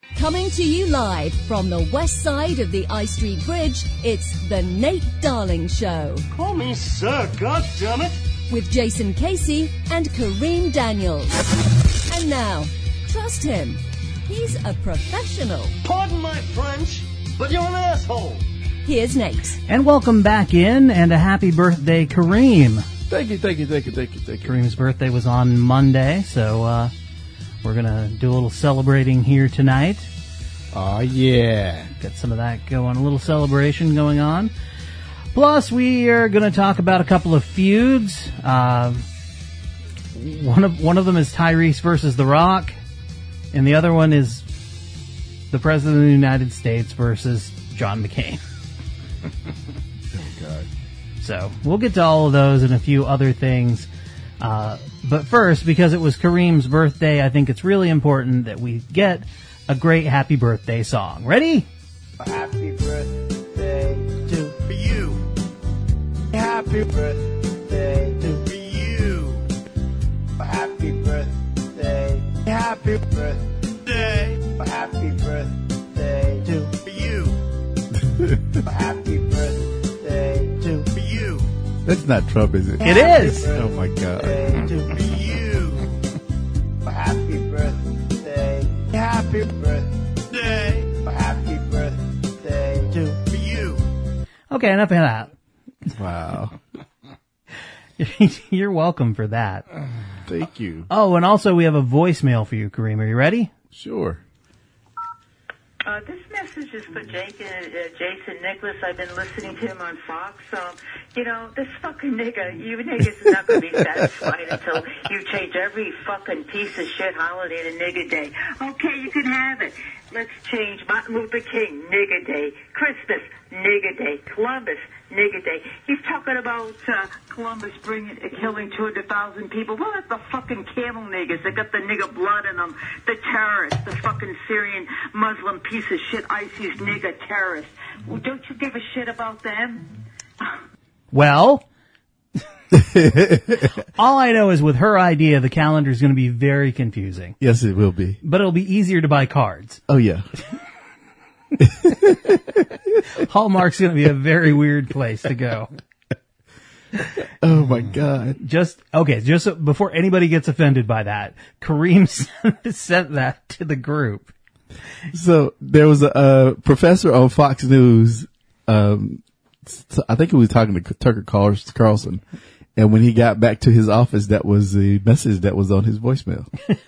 Coming to you live from the west side of the I Street Bridge, it's the Nate Darling Show. Call me sir, goddammit! With Jason Casey and Kareem Daniels. And now, trust him. He's a professional. Pardon my French, but you're an asshole. Here's Nate. And welcome back in, and a happy birthday, Kareem. Thank you. Kareem's birthday was on Monday, so we're going to do a little celebrating here tonight. Oh, yeah. Got some of that going, a little celebration going on. Plus, we are going to talk about a couple of feuds. One of them is Tyrese versus The Rock, and the other one is the President of the United States versus John McCain. Oh, God. So, we'll get to all of those and a few other things. But first, because it was Kareem's birthday, I think it's really important that we get a great happy birthday song. Ready? Happy birthday to you. Happy birthday to you. Happy birthday. Happy birthday. Happy birthday to you. Happy birthday to you. That's not Trump, is it? It is. Oh, my God. To you. Happy birthday. Happy birthday. Happy birthday to you. Okay, enough of that. Wow. You're welcome for that. Thank you. Oh, and also we have a voicemail for you, Kareem. Are you ready? Sure. This message is for Jason Nicholas. I've been listening to him on Fox. This fucking nigga, you niggas are not going to be satisfied until you change every fucking piece of shit holiday to nigga day. Okay, you can have it. Let's change Martin Luther King, nigga day. Christmas, nigga day. Columbus, nigga day. He's talking about Columbus killing 200,000 people. Well, that's the fucking camel niggas. They got the nigga blood in them. The terrorists, the fucking Syrian Muslim piece of shit ISIS nigga terrorists. Well, don't you give a shit about them? Well, all I know is with her idea, the calendar is going to be very confusing. Yes, it will be. But it'll be easier to buy cards. Oh, yeah. Hallmark's going to be a very weird place to go. Oh, my God. Just before anybody gets offended by that, Kareem sent that to the group. So there was a professor on Fox News. I think he was talking to Tucker Carlson. And when he got back to his office, that was the message that was on his voicemail.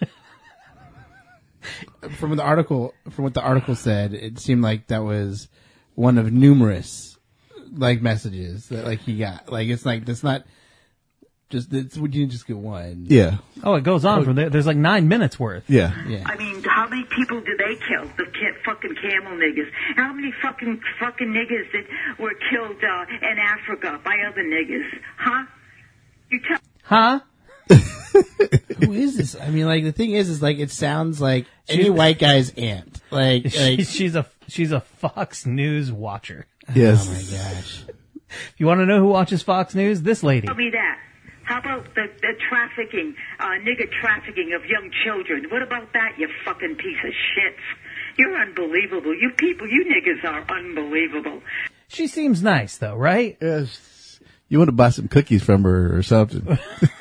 From what the article said, it seemed like that was one of numerous messages that he got. It's like that's not just would you just get one? Yeah. Oh, it goes on from there. There's 9 minutes worth. Yeah. I mean, how many people did they kill? The fucking camel niggas. How many fucking niggas that were killed in Africa by other niggas? Huh? You tell. Huh? Who is this? I mean, the thing is it sounds like any white guy's aunt. She's a Fox News watcher. Yes. Oh my gosh. If you want to know who watches Fox News, this lady. Tell me that. How about the trafficking, nigga trafficking of young children? What about that, you fucking piece of shit? You're unbelievable. You people, you niggas are unbelievable. She seems nice, though, right? Yes. You want to buy some cookies from her or something.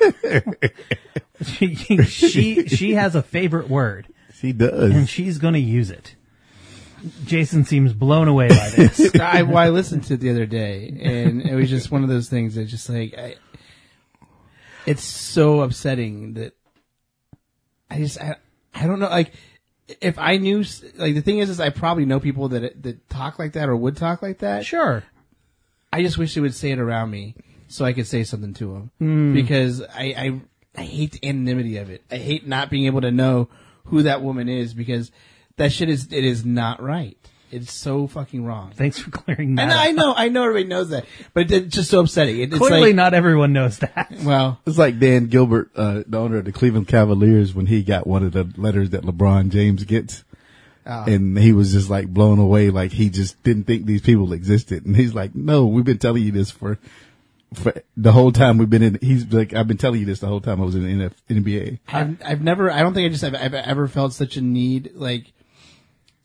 She has a favorite word. She does. And she's going to use it. Jason seems blown away by this. I listened to it the other day, and it was just one of those things that just it's so upsetting that I don't know. If I knew, the thing is I probably know people that talk like that or would talk like that. Sure. I just wish they would say it around me so I could say something to them because I hate the anonymity of it. I hate not being able to know who that woman is because that shit is not right. It's so fucking wrong. Thanks for clearing that up. I know everybody knows that, but it's just so upsetting. It's clearly not everyone knows that. Well, it's like Dan Gilbert, the owner of the Cleveland Cavaliers, when he got one of the letters that LeBron James gets. And he was just blown away, he just didn't think these people existed. And he's like, no, we've been telling you this for the whole time we've been in. He's like, I've been telling you this the whole time I was in the NBA. I've never felt such a need,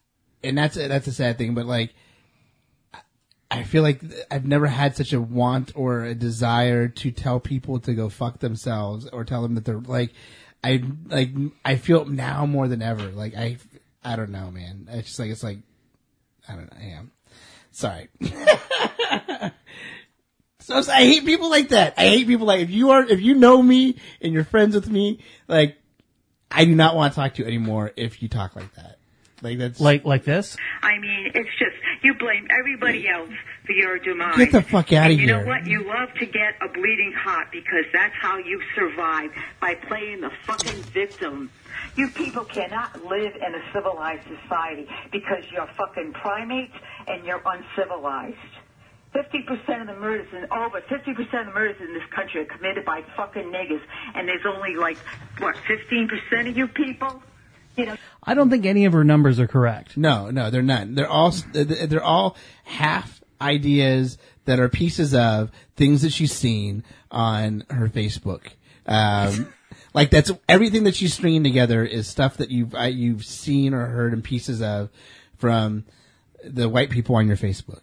and that's a sad thing. But like, I feel like I've never had such a want or a desire to tell people to go fuck themselves or tell them that they're like, I feel it now more than ever. Like I don't know, man. It's like, I don't know. Yeah. Sorry. So I hate people like that. I hate people like, if you know me and you're friends with me, like, I do not want to talk to you anymore if you talk like that. Like that's like this. I mean, it's just, you blame everybody else for your demise. Get the fuck out of and here. You know what? You love to get a bleeding heart because that's how you survive, by playing the fucking victim. You people cannot live in a civilized society because you're fucking primates and you're uncivilized. 50% of the murders, over 50% of the murders in this country are committed by fucking niggas, and there's only like, what, 15% of you people? You know. I don't think any of her numbers are correct. No, they're not. They're all half ideas that are pieces of things that she's seen on her Facebook. Like that's everything that she's stringing together is stuff that you've seen or heard in pieces of from the white people on your Facebook.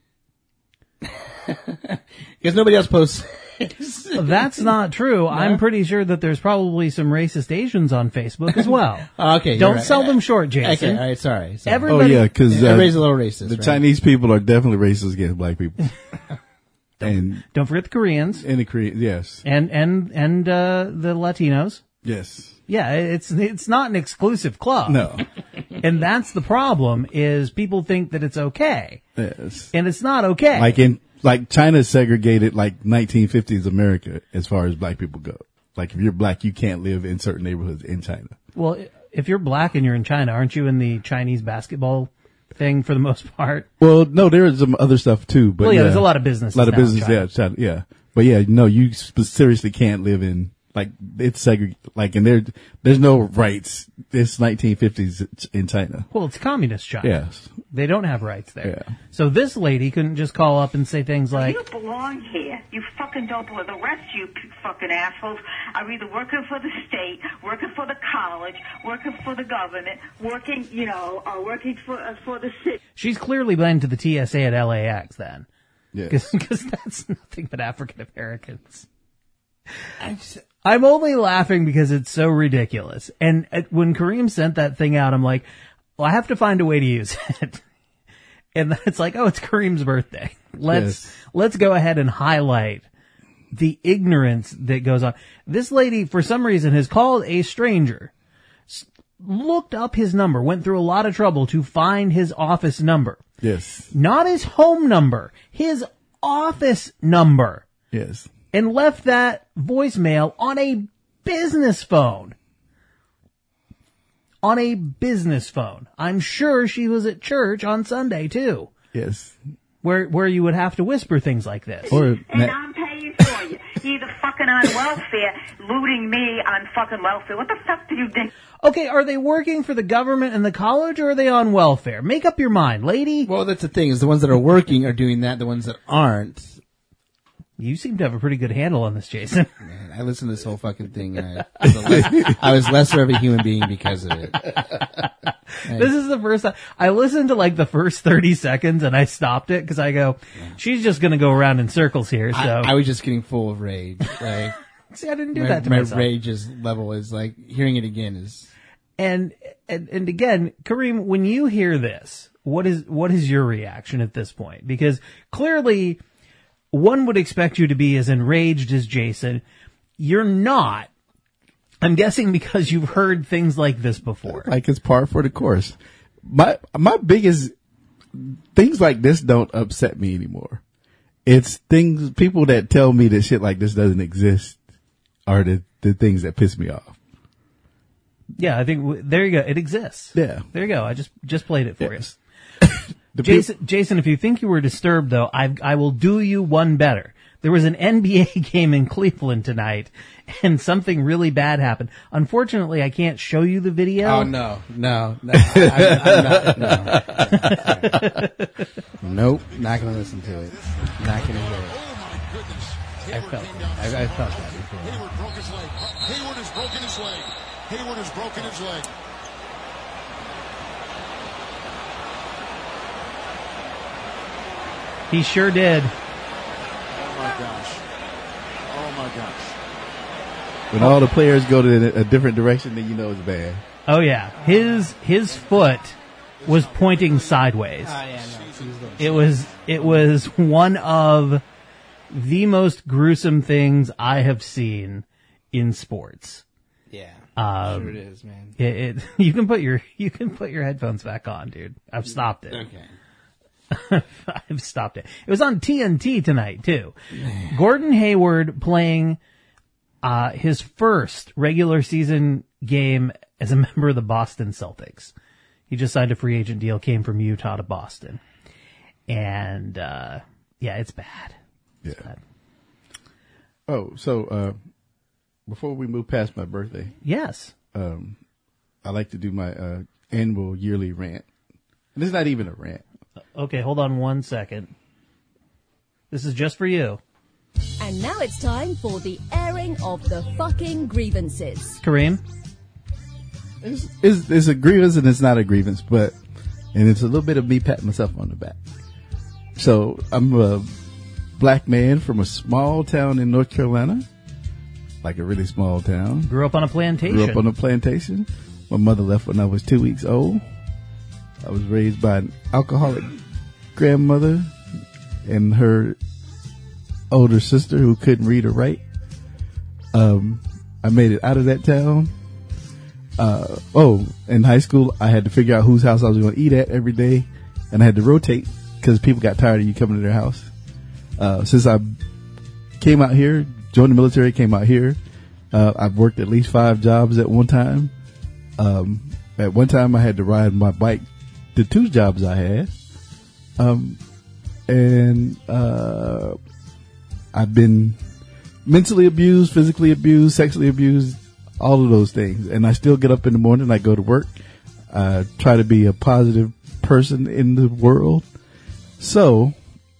Because nobody else posts. That's not true. No? I'm pretty sure that there's probably some racist Asians on Facebook as well. Okay, don't right. sell them short, Jason. Okay, all right, sorry. Everybody, because everybody's a little racist. The right? Chinese people are definitely racist against black people. Don't forget the Koreans. And the Koreans, yes. And the Latinos. Yes. Yeah, it's not an exclusive club. No. And that's the problem, is people think that it's okay. Yes. And it's not okay. Like China segregated like 1950s America as far as black people go. Like if you're black, you can't live in certain neighborhoods in China. Well, if you're black and you're in China, aren't you in the Chinese basketball thing for the most part? Well, no, there is some other stuff too. But there's a lot of business. China. Yeah. But yeah, no, you seriously can't live in, like, it's segregated, like, and there's no rights. It's 1950s in China. Well, it's communist China. Yes. They don't have rights there. Yeah. So this lady couldn't just call up and say things like, you belong here. You fucking don't belong. The rest of you fucking assholes are either working for the state, working for the college, working for the government, working for the city. She's clearly been to the TSA at LAX then. Yes. Because that's nothing but African Americans. I'm only laughing because it's so ridiculous. And when Kareem sent that thing out, I'm like, well, I have to find a way to use it. And then it's like, oh, it's Kareem's birthday. Let's go ahead and highlight the ignorance that goes on. This lady, for some reason, has called a stranger, looked up his number, went through a lot of trouble to find his office number. Yes. Not his home number, his office number. Yes. And left that voicemail on a business phone. On a business phone. I'm sure she was at church on Sunday too. Yes. Where you would have to whisper things like this. And I'm paying for you. You're either fucking on welfare, looting me on fucking welfare. What the fuck do you think? Okay, are they working for the government and the college, or are they on welfare? Make up your mind, lady. Well, that's the thing, is the ones that are working are doing that, the ones that aren't. You seem to have a pretty good handle on this, Jason. Man, I listened to this whole fucking thing, and I was lesser of a human being because of it. This is the first time I listened to like the first 30 seconds and I stopped it because I go, she's just going to go around in circles here. So I was just getting full of rage. Like, see, I didn't do that to myself. My rage level is like, hearing it again is. And again, Kareem, when you hear this, what is your reaction at this point? Because clearly one would expect you to be as enraged as Jason. You're not. I'm guessing because you've heard things like this before. Like it's par for the course. My biggest things like this don't upset me anymore. It's people that tell me that shit like this doesn't exist are the things that piss me off. Yeah, I think there you go. It exists. Yeah. There you go. I just played it for you. Jason, if you think you were disturbed though, I will do you one better. There was an NBA game in Cleveland tonight, and something really bad happened. Unfortunately, I can't show you the video. Oh, no. I'm not. No. Nope. Not going to listen to it. Not going to hear it. Oh, my goodness. I felt that before. Hayward broke his leg. Hayward has broken his leg. Hayward has broken his leg. He sure did. Oh my gosh. Oh my gosh. When all the players go to a different direction, then you know it's bad. Oh yeah, his foot was pointing sideways. It was one of the most gruesome things I have seen in sports. Yeah. Sure it is, man. You can put your headphones back on, dude. I've stopped it. Okay. I've stopped it. It was on TNT tonight too. Gordon Hayward playing his first regular season game as a member of the Boston Celtics. He just signed a free agent deal, came from Utah to Boston. And yeah, it's bad. It's bad. Oh, so before we move past my birthday, Yes. I like to do my annual yearly rant. And it's not even a rant. Okay, hold on 1 second. This is just for you. And now it's time for the airing of the fucking grievances. Kareem? It's a grievance and it's not a grievance, and it's a little bit of me patting myself on the back. So I'm a black man from a small town in North Carolina, like a really small town. Grew up on a plantation. Grew up on a plantation. My mother left when I was 2 weeks old. I was raised by an alcoholic grandmother and her older sister who couldn't read or write. I made it out of that town. In high school, I had to figure out whose house I was going to eat at every day, and I had to rotate because people got tired of you coming to their house. Since I came out here, joined the military, came out here, I've worked at least 5 jobs at one time. At one time, I had to ride my bike to 2 jobs I had. I've been mentally abused, physically abused, sexually abused, all of those things. And I still get up in the morning, I go to work, try to be a positive person in the world. So,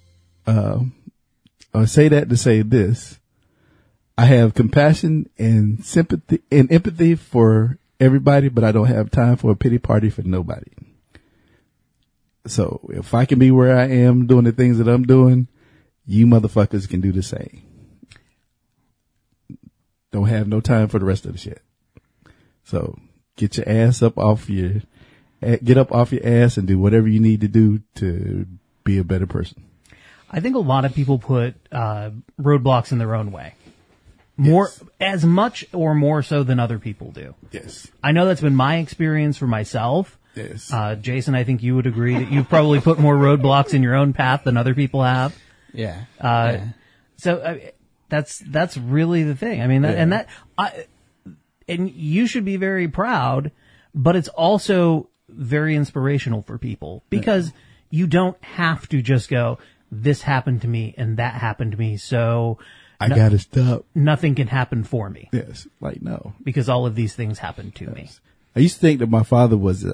I say that to say this. I have compassion and sympathy and empathy for everybody, but I don't have time for a pity party for nobody. So if I can be where I am doing the things that I'm doing, you motherfuckers can do the same. Don't have no time for the rest of the shit. So get your ass up off your, get up off your ass and do whatever you need to do to be a better person. I think a lot of people put roadblocks in their own way. More, yes. As much or more so than other people do. Yes. I know that's been my experience for myself. Yes. Jason, I think you would agree that you've probably put more roadblocks in your own path than other people have. Yeah. So that's really the thing. I mean, and you should be very proud, but it's also very inspirational for people because you don't have to just go, this happened to me and that happened to me, so I gotta stop. Nothing can happen for me. Yes, like no, because all of these things happened to me. I used to think that my father was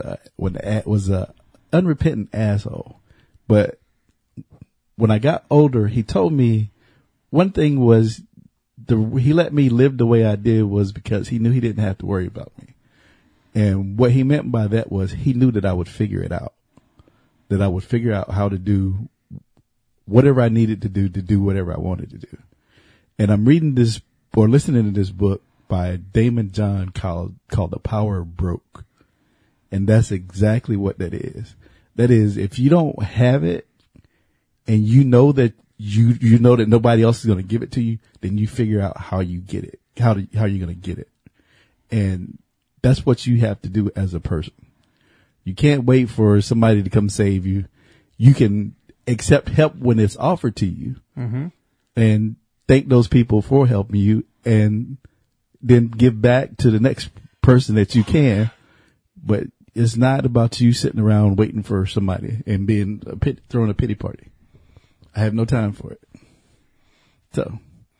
a unrepentant asshole, but when I got older, he told me one thing was he let me live the way I did was because he knew he didn't have to worry about me, and what he meant by that was he knew that I would figure it out, that I would figure out how to do whatever I needed to do whatever I wanted to do. And I'm reading this or listening to this book by Damon John called The Power of Broke. And that's exactly what that is. That is, if you don't have it and you know that you know that nobody else is going to give it to you, then you figure out how you get it, how you're going to get it. And that's what you have to do as a person. You can't wait for somebody to come save you. You can accept help when it's offered to you. Mm-hmm. And thank those people for helping you and then give back to the next person that you can. But it's not about you sitting around waiting for somebody and being throwing a pity party. I have no time for it. So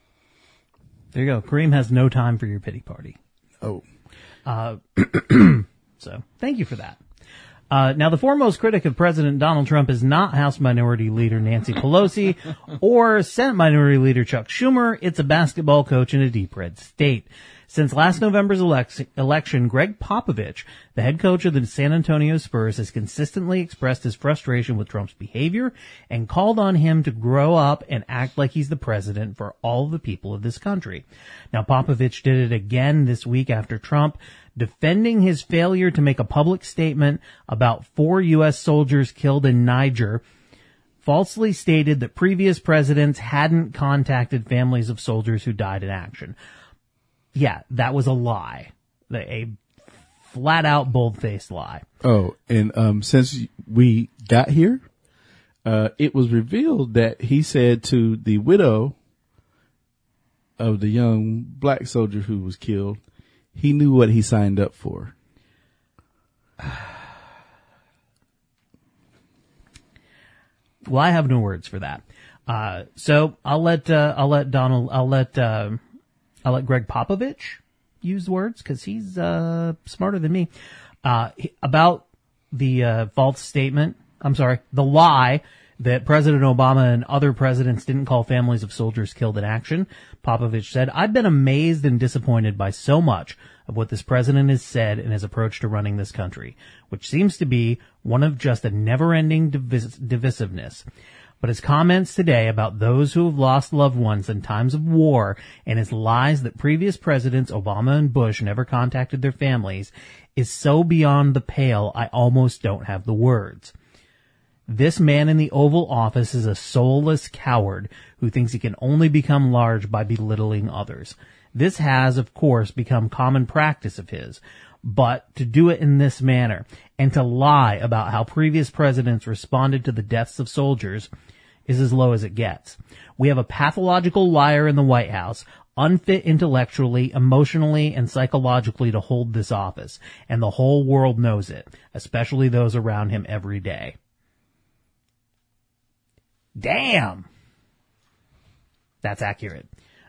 there you go. Kareem has no time for your pity party. Oh. So thank you for that. Now, the foremost critic of President Donald Trump is not House Minority Leader Nancy Pelosi or Senate Minority Leader Chuck Schumer. It's a basketball coach in a deep red state. Since last November's election, Greg Popovich, the head coach of the San Antonio Spurs, has consistently expressed his frustration with Trump's behavior and called on him to grow up and act like he's the president for all the people of this country. Now, Popovich did it again this week after Trump, defending his failure to make a public statement about 4 U.S. soldiers killed in Niger, falsely stated that previous presidents hadn't contacted families of soldiers who died in action. Yeah, that was a lie. A flat-out, bold-faced lie. Oh, and since we got here, it was revealed that he said to the widow of the young black soldier who was killed, he knew what he signed up for. Well, I have no words for that. So I'll let Greg Popovich use words because he's smarter than me. About the false statement. I'm sorry, the lie that President Obama and other presidents didn't call families of soldiers killed in action. Popovich said, "I've been amazed and disappointed by so much of what this president has said in his approach to running this country, which seems to be one of just a never-ending divisiveness. But his comments today about those who have lost loved ones in times of war and his lies that previous presidents, Obama and Bush, never contacted their families is so beyond the pale I almost don't have the words. This man in the Oval Office is a soulless coward who thinks he can only become large by belittling others. This has, of course, become common practice of his, but to do it in this manner and to lie about how previous presidents responded to the deaths of soldiers is as low as it gets. We have a pathological liar in the White House, unfit intellectually, emotionally, and psychologically to hold this office, and the whole world knows it, especially those around him every day." Damn! That's accurate.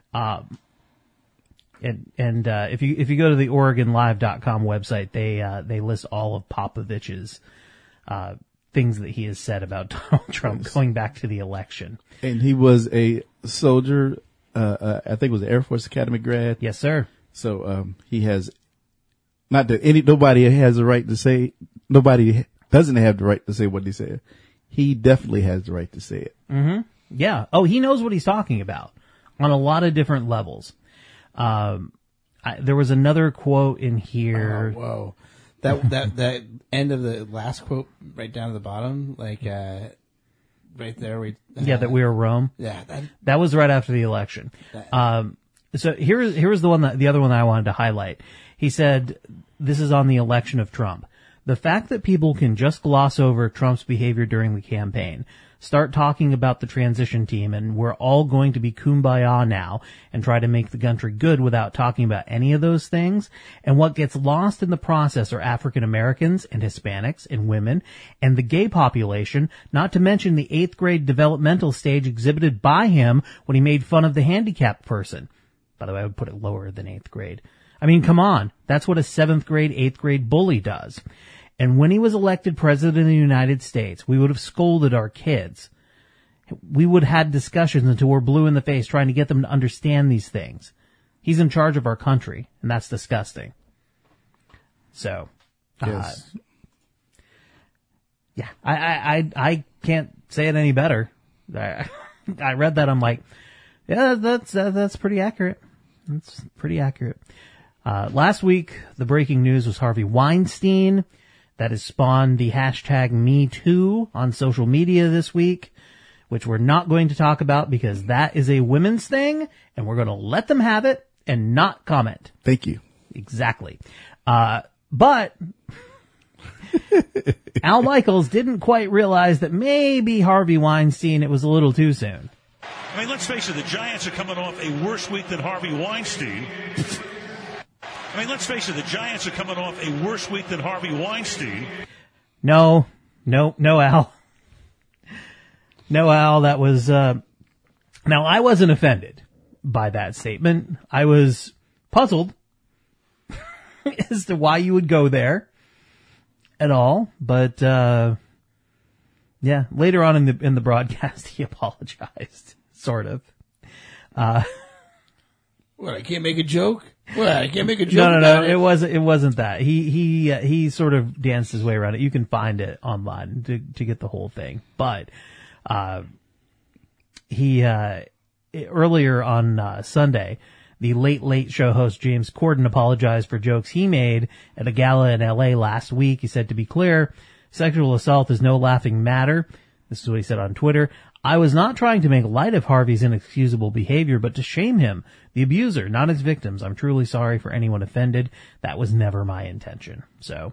If you go to the OregonLive.com website, they list all of Popovich's things that he has said about Donald Trump going back to the election. And he was a soldier, I think it was an Air Force Academy grad. Yes, sir. So he has not that nobody has the right to say, nobody doesn't have the right to say what he said. He definitely has the right to say it. Mm-hmm. Yeah. Oh, he knows what he's talking about on a lot of different levels. There was another quote in here. Oh, whoa. That end of the last quote right down at the bottom, like, right there. That we were Rome. Yeah. That was right after the election. So here's the other one that I wanted to highlight. He said, this is on the election of Trump. The fact that people can just gloss over Trump's behavior during the campaign, start talking about the transition team and we're all going to be kumbaya now and try to make the country good without talking about any of those things. And what gets lost in the process are African Americans and Hispanics and women and the gay population, not to mention the 8th grade developmental stage exhibited by him when he made fun of the handicapped person. By the way, I would put it lower than 8th grade. I mean, come on. That's what a 7th grade, 8th grade bully does. And when he was elected president of the United States, we would have scolded our kids. We would have had discussions until we're blue in the face trying to get them to understand these things. He's in charge of our country, and that's disgusting. So, Yes. Yeah, I can't say it any better. I read that, I'm like, yeah, that's pretty accurate. That's pretty accurate. Last week, the breaking news was Harvey Weinstein. That has spawned the hashtag #MeToo on social media this week, which we're not going to talk about because that is a women's thing, and we're going to let them have it and not comment. Thank you. Exactly. But Al Michaels didn't quite realize that maybe Harvey Weinstein, it was a little too soon. I mean, let's face it, the Giants are coming off a worse week than Harvey Weinstein. I mean, let's face it, the Giants are coming off a worse week than Harvey Weinstein. No, Al. No, Al, that was, now I wasn't offended by that statement. I was puzzled as to why you would go there at all, but, yeah, later on in the broadcast, he apologized, sort of. What, I can't make a joke? What, I can't make a joke? No, about it wasn't that. He sort of danced his way around it. You can find it online to get the whole thing. But, earlier on, Sunday, the Late Show host James Corden apologized for jokes he made at a gala in LA last week. He said, to be clear, sexual assault is no laughing matter. This is what he said on Twitter. I was not trying to make light of Harvey's inexcusable behavior, but to shame him, the abuser, not his victims. I'm truly sorry for anyone offended. That was never my intention. So,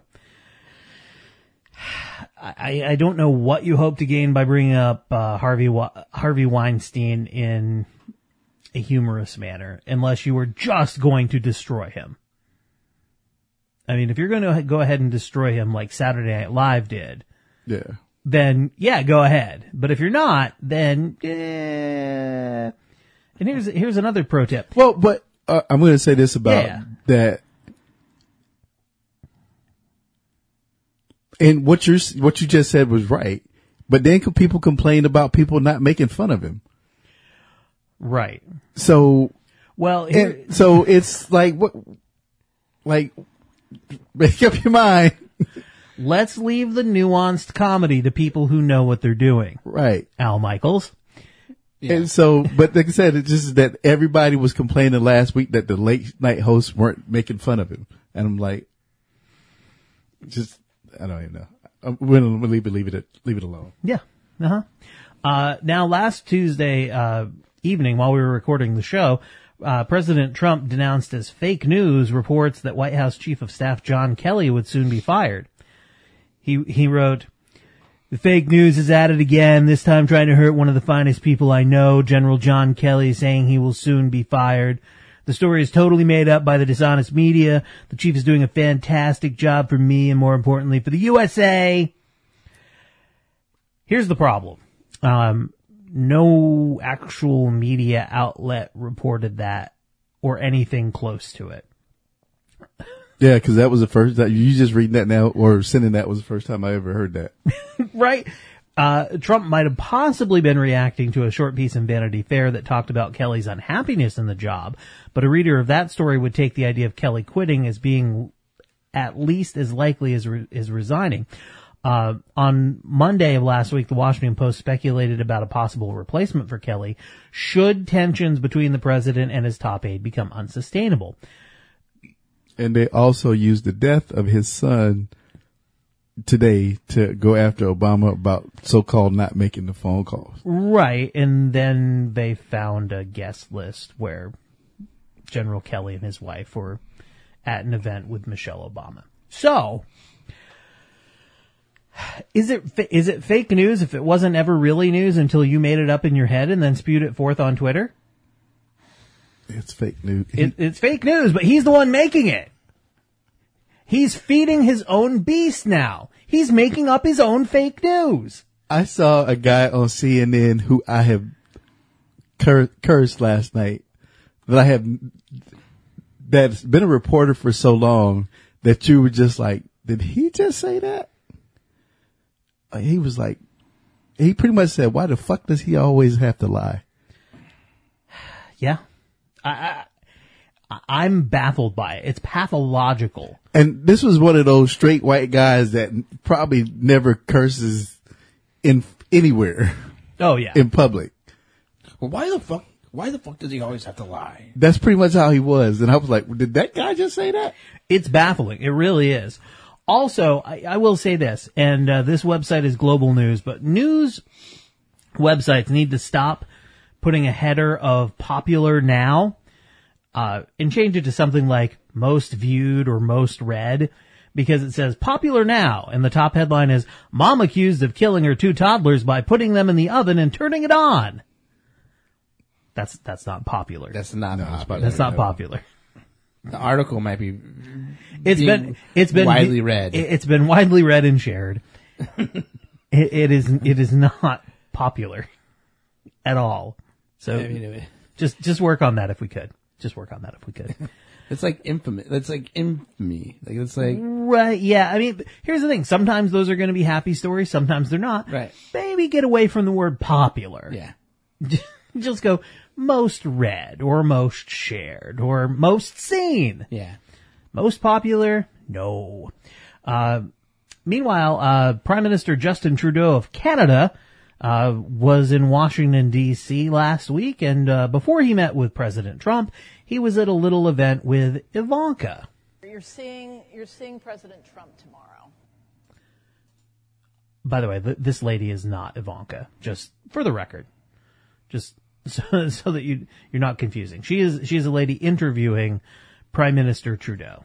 I don't know what you hope to gain by bringing up Harvey Weinstein in a humorous manner, unless you were just going to destroy him. I mean, if you're going to go ahead and destroy him like Saturday Night Live did, Yeah. then yeah, go ahead. But if you're not, then and here's another pro tip. Well, but I'm going to say this about that. And what you just said was right. But then people complain about people not making fun of him. Right. So, well, so it's like what, like, make up your mind. Let's leave the nuanced comedy to people who know what they're doing. Right. Al Michaels. Yeah. And so, but like I said, it's just that everybody was complaining last week that the late night hosts weren't making fun of him. And I'm like, I don't even know. We're going to leave it alone. Yeah. Now last Tuesday, evening while we were recording the show, President Trump denounced as fake news reports that White House Chief of Staff John Kelly would soon be fired. He wrote, "The fake news is at it again, this time trying to hurt one of the finest people I know, General John Kelly, saying he will soon be fired. The story is totally made up by the dishonest media. The chief is doing a fantastic job for me and, more importantly, for the USA." Here's the problem. No actual media outlet reported that or anything close to it. Yeah, because that was the first time you just reading that now or sending that was the first time I ever heard that. Right. Trump might have possibly been reacting to a short piece in Vanity Fair that talked about Kelly's unhappiness in the job, but a reader of that story would take the idea of Kelly quitting as being at least as likely as resigning. On Monday of last week, the Washington Post speculated about a possible replacement for Kelly should tensions between the president and his top aide become unsustainable. And they also used the death of his son today to go after Obama about so-called not making the phone calls. Right. And then they found a guest list where General Kelly and his wife were at an event with Michelle Obama. So, is it fake news if it wasn't ever really news until you made it up in your head and then spewed it forth on Twitter? It's fake news. It's fake news, but he's the one making it. He's feeding his own beast now. He's making up his own fake news. I saw a guy on CNN who I have cursed last night that's been a reporter for so long that you were just like, did he just say that? He was like, he pretty much said, why the fuck does he always have to lie? Yeah. I'm baffled by it. It's pathological. And this was one of those straight white guys that probably never curses in anywhere. Oh yeah. In public. Well, why the fuck does he always have to lie? That's pretty much how he was. And I was like, did that guy just say that? It's baffling. It really is. Also, I will say this, and this website is Global News, but news websites need to stop putting a header of popular now and change it to something like most viewed or most read, because it says popular now, and the top headline is mom accused of killing her 2 toddlers by putting them in the oven and turning it on. That's not popular. That's not popular. That's not popular. The article might be. It's been widely read. It's been widely read and shared. It is not popular at all. So just work on that if we could. Just work on that if we could. It's like infamy. That's like infamy. Like it's like right. Yeah. I mean, here's the thing. Sometimes those are going to be happy stories. Sometimes they're not. Right. Maybe get away from the word popular. Yeah. Just go most read or most shared or most seen. Yeah. Most popular? No. Meanwhile, Prime Minister Justin Trudeau of Canada was in Washington, D.C. last week, and before he met with President Trump, he was at a little event with Ivanka. You're seeing President Trump tomorrow. By the way, this lady is not Ivanka, just for the record. Just so that you're not confusing. She is a lady interviewing Prime Minister Trudeau.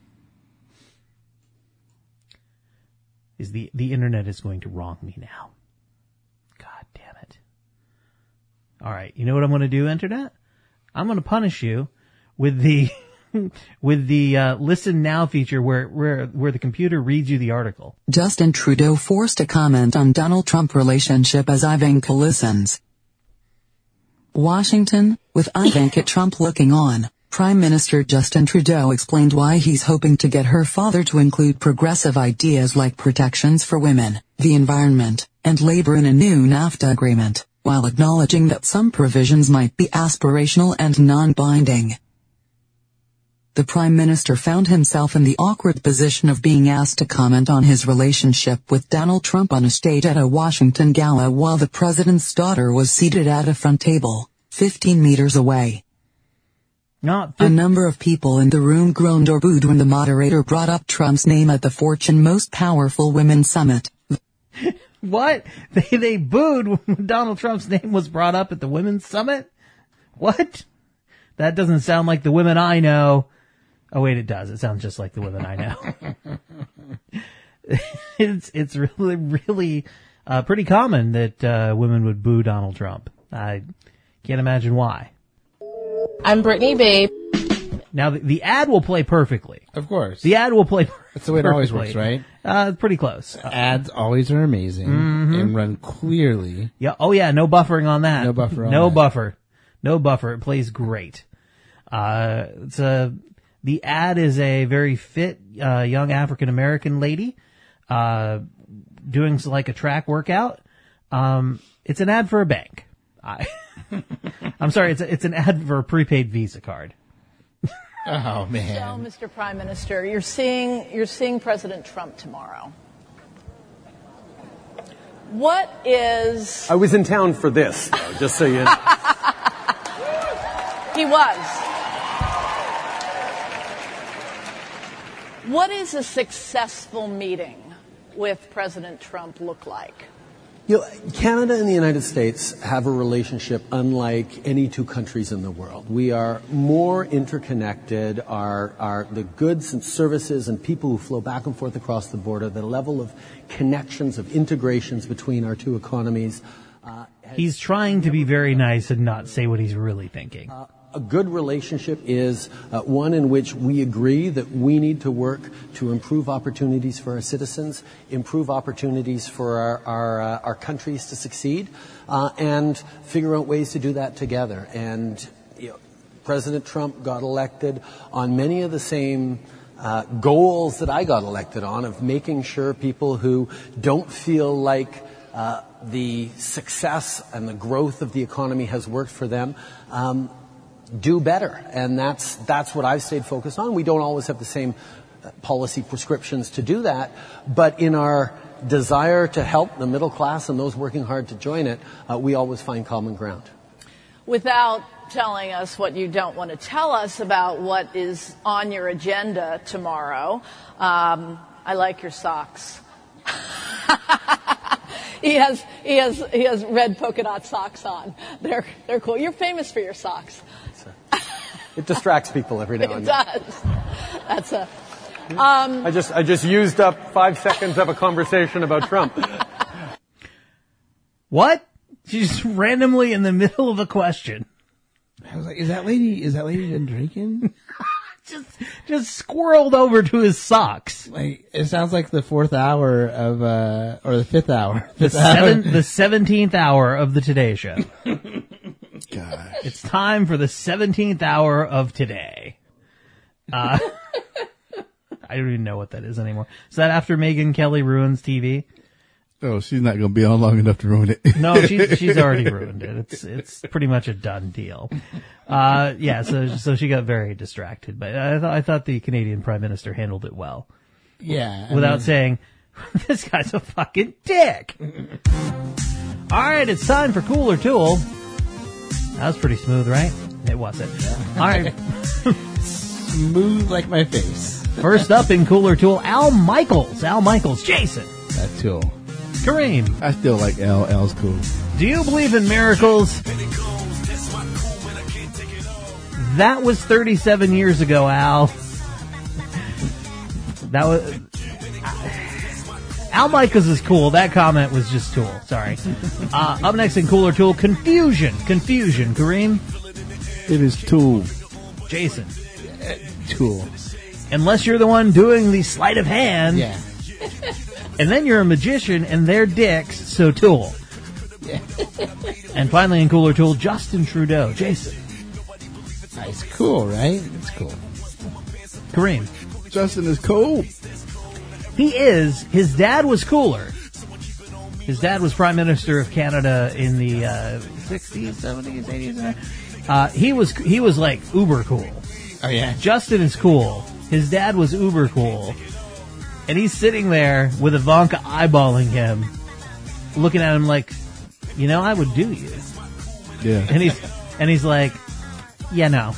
The internet is going to wrong me now. God damn it. All right, you know what I'm going to do, internet? I'm going to punish you with the listen now feature where the computer reads you the article. Justin Trudeau forced to comment on Donald Trump relationship as Ivanka listens. Washington, with Ivanka Trump looking on, Prime Minister Justin Trudeau explained why he's hoping to get her father to include progressive ideas like protections for women, the environment, and labor in a new NAFTA agreement, while acknowledging that some provisions might be aspirational and non-binding. The Prime Minister found himself in the awkward position of being asked to comment on his relationship with Donald Trump on a stage at a Washington gala while the president's daughter was seated at a front table, 15 meters away. A number of people in the room groaned or booed when the moderator brought up Trump's name at the Fortune Most Powerful Women Summit. What? They booed when Donald Trump's name was brought up at the Women's Summit? What? That doesn't sound like the women I know. Oh wait, it does. It sounds just like the women I know. It's really pretty common that women would boo Donald Trump. I can't imagine why. I'm Brittany Babe. Now the ad will play perfectly. Of course. The ad will play perfectly. That's the way it always works, right? Pretty close. Ads always are amazing and run clearly. Yeah. Oh yeah. No buffering on that. No buffer on no that. buffer. No buffer. It plays great. The ad is a very fit, young African-American lady, doing like a track workout. It's an ad for a bank. I'm sorry. It's an ad for a prepaid Visa card. Oh man. So, Mr. Prime Minister, you're seeing President Trump tomorrow. What is... I was in town for this, though, just so you know. He was. What is a successful meeting with President Trump look like? You know, Canada and the United States have a relationship unlike any two countries in the world. We are more interconnected. The goods and services and people who flow back and forth across the border, the level of connections, of integrations between our two economies. He's trying to be very nice and not say what he's really thinking. A good relationship is one in which we agree that we need to work to improve opportunities for our citizens, improve opportunities for our countries to succeed, and figure out ways to do that together. And President Trump got elected on many of the same goals that I got elected on, of making sure people who don't feel like the success and the growth of the economy has worked for them do better. And that's what I've stayed focused on. We don't always have the same policy prescriptions to do that, but in our desire to help the middle class and those working hard to join it, we always find common ground. Without telling us what you don't want to tell us about what is on your agenda tomorrow, I like your socks. He has red polka dot socks on. They're cool. You're famous for your socks. It distracts people every now and then. It does. That's a. I just used up 5 seconds of a conversation about Trump. What? She's randomly in the middle of a question. I was like, is that lady been drinking? just squirreled over to his socks. Like, it sounds like the 4th hour of, or the 5th hour. The 17th hour of the Today Show. God. It's time for the 17th hour of Today. I don't even know what that is anymore. Is that after Megyn Kelly ruins TV? Oh, she's not going to be on long enough to ruin it. No, she's already ruined it. It's pretty much a done deal. Yeah, so she got very distracted, but I thought the Canadian Prime Minister handled it well. Yeah. Without saying, this guy's a fucking dick. All right, it's time for Cooler Tool. That was pretty smooth, right? It wasn't. All right. Smooth like my face. First up in Cooler Tool, Al Michaels. Al Michaels. Jason. That tool. Kareem. I still like Al. Al's cool. Do you believe in miracles? That was 37 years ago, Al. That was... Al Michaels is cool. That comment was just Tool. Sorry. Up next in Cooler Tool, Confusion. Confusion. Kareem? It is Tool. Jason? Tool. Unless you're the one doing the sleight of hand. Yeah. And then you're a magician and they're dicks, so Tool. Yeah. And finally in Cooler Tool, Justin Trudeau. Jason? It's cool, right? It's cool. Kareem? Justin is cool. He is. His dad was cooler. His dad was Prime Minister of Canada in the 60s, 70s, 80s. He was like uber cool. Oh, yeah. Justin is cool. His dad was uber cool. And he's sitting there with Ivanka eyeballing him, looking at him like, you know, I would do you. Yeah. And he's like, yeah, no.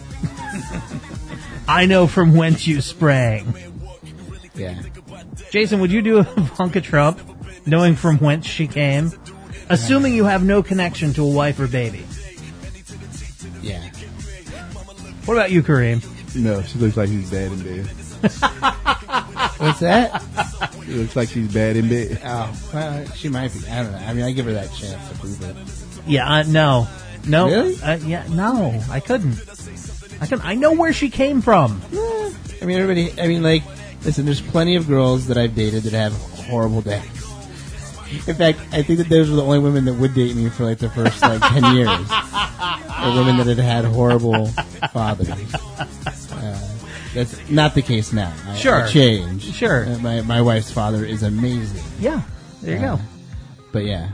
I know from whence you sprang. Yeah. Jason, would you do Ivanka Trump, knowing from whence she came? Assuming you have no connection to a wife or baby. Yeah. What about you, Kareem? No, she looks like she's bad in bed. What's that? She looks like she's bad in bed. Oh, well, she might be. I don't know. I mean, I give her that chance to prove it. Yeah, no. No. Really? Yeah, no, I couldn't. I know where she came from. I mean, listen, there's plenty of girls that I've dated that have horrible dads. In fact, I think that those were the only women that would date me for like the first 10 years. Or women that had horrible fathers. That's not the case now. I changed. Sure. My wife's father is amazing. Yeah, there you go. But yeah.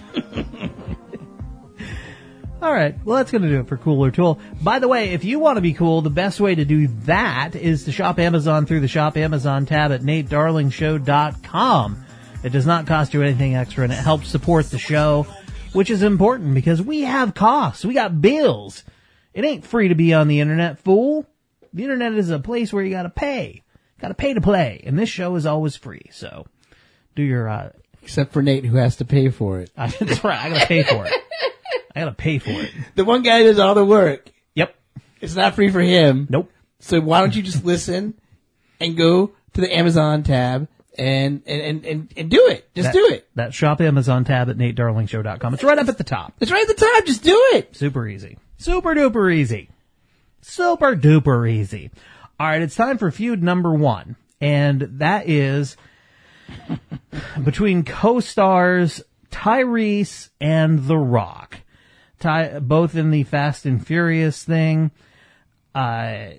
All right. Well, that's going to do it for Cooler Tool. By the way, if you want to be cool, the best way to do that is to shop Amazon through the Shop Amazon tab at NateDarlingShow.com. It does not cost you anything extra, and it helps support the show, which is important because we have costs. We got bills. It ain't free to be on the internet, fool. The internet is a place where you got to pay. Got to pay to play, and this show is always free. So do your... Except for Nate, who has to pay for it. That's right. I got to pay for it. I gotta pay for it. The one guy does all the work. Yep. It's not free for him. Nope. So why don't you just listen and go to the Amazon tab and do it. Just do it. That Shop Amazon tab at NateDarlingShow.com. It's right up at the top. It's right at the top. Just do it. Super easy. Super duper easy. Super duper easy. All right. It's time for feud number 1. And that is between co-stars Tyrese and The Rock. Both in the Fast and Furious thing. Here's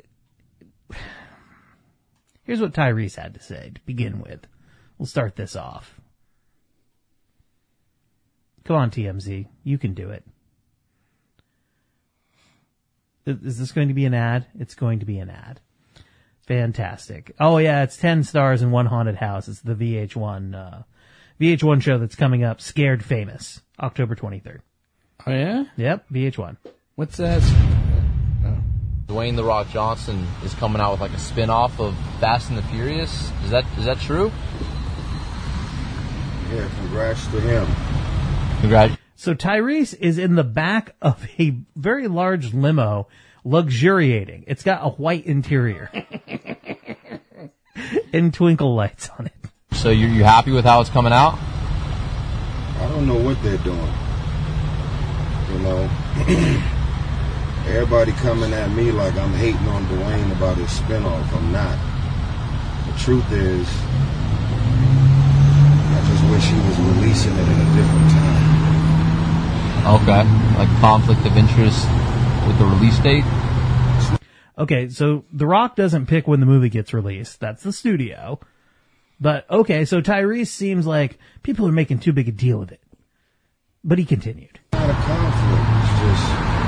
what Tyrese had to say to begin with. We'll start this off. Come on, TMZ. You can do it. Is this going to be an ad? It's going to be an ad. Fantastic. Oh, yeah, it's 10 stars in one haunted house. It's the VH1 show that's coming up, Scared Famous, October 23rd. Oh, yeah? Yep, VH1. What's that? Dwayne "The Rock" Johnson is coming out with like a spin-off of Fast and the Furious. Is that true? Yeah, congrats to him. Congrats. So Tyrese is in the back of a very large limo, luxuriating. It's got a white interior and twinkle lights on it. So you happy with how it's coming out? I don't know what they're doing. You know, everybody coming at me like I'm hating on Dwayne about his spinoff. I'm not. The truth is, I just wish he was releasing it at a different time. Okay, like conflict of interest with the release date? Okay, so The Rock doesn't pick when the movie gets released. That's the studio. But okay, so Tyrese seems like people are making too big a deal of it. But he continued. Not a conflict. It's just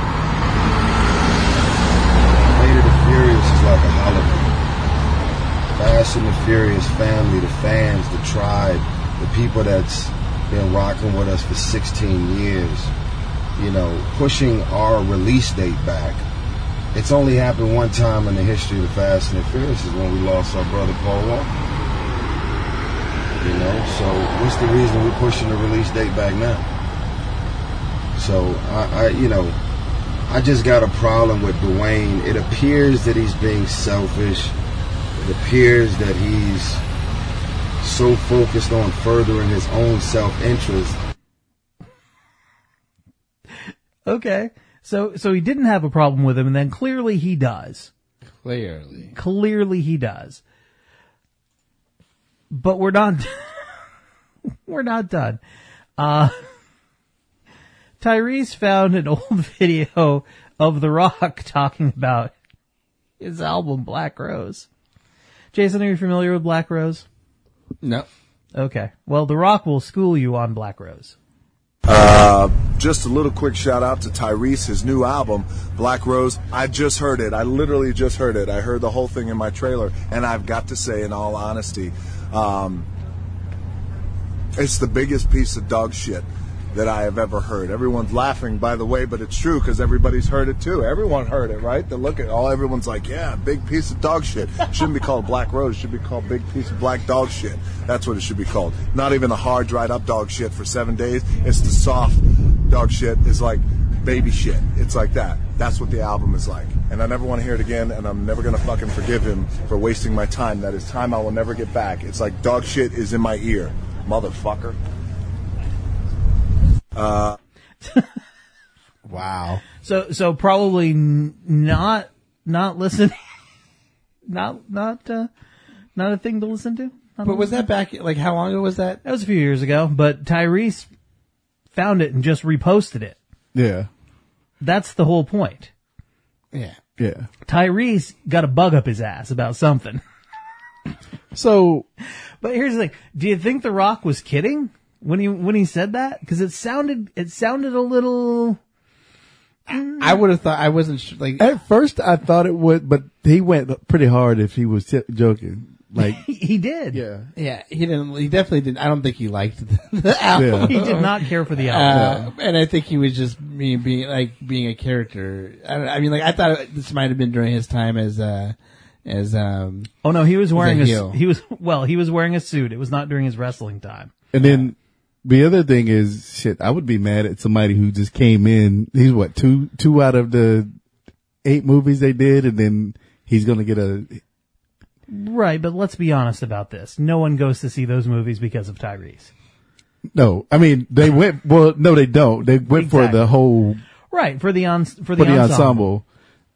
Fate of the Furious is like a holiday. Fast and the Furious family, the fans, the tribe, the people that's been rocking with us for 16 years, you know, pushing our release date back. It's only happened one time in the history of the Fast and the Furious is when we lost our brother Paul Walker. You know, so what's the reason we're pushing the release date back now? So I just got a problem with Dwayne. It appears that he's being selfish. It appears that he's so focused on furthering his own self-interest. Okay. So he didn't have a problem with him, and then clearly he does. Clearly he does. But we're not we're not done. Tyrese found an old video of The Rock talking about his album Black Rose. Jason, are you familiar with Black Rose? No. Okay. Well, The Rock will school you on Black Rose. Just a little quick shout out to Tyrese, his new album, Black Rose. I just heard it. I literally just heard it. I heard the whole thing in my trailer, and I've got to say, in all honesty, it's the biggest piece of dog shit that I have ever heard. Everyone's laughing, by the way, but it's true because everybody's heard it too. Everyone heard it, right? They look at all. Everyone's like, "Yeah, big piece of dog shit." Shouldn't be called Black Rose. It should be called big piece of black dog shit. That's what it should be called. Not even the hard, dried up dog shit for 7 days. It's the soft dog shit. Is like baby shit. It's like that. That's what the album is like. And I never want to hear it again. And I'm never gonna fucking forgive him for wasting my time. That is time I will never get back. It's like dog shit is in my ear, motherfucker. Wow. So probably not listening, not a thing to listen to. But was that back, like, how long ago was that? That was a few years ago, but Tyrese found it and just reposted it. Yeah. That's the whole point. Yeah. Yeah. Tyrese got a bug up his ass about something. So, but here's the thing. Do you think The Rock was kidding when he said that? Because it sounded a little. I would have thought, I wasn't sure, like. At first I thought it would, but he went pretty hard if he was joking. Like he did. Yeah. Yeah, he definitely didn't. I don't think he liked the album. Yeah. He did not care for the album. And I think he was just being a character. I mean, like, I thought this might have been during his time as oh no, he was wearing he was wearing a suit. It was not during his wrestling time. And then the other thing is, shit, I would be mad at somebody who just came in. He's what, two out of the 8 movies they did, and then he's gonna get a. Right, but let's be honest about this. No one goes to see those movies because of Tyrese. No, I mean they went. Well, no, they don't. They went for the whole. Right, for the ensemble.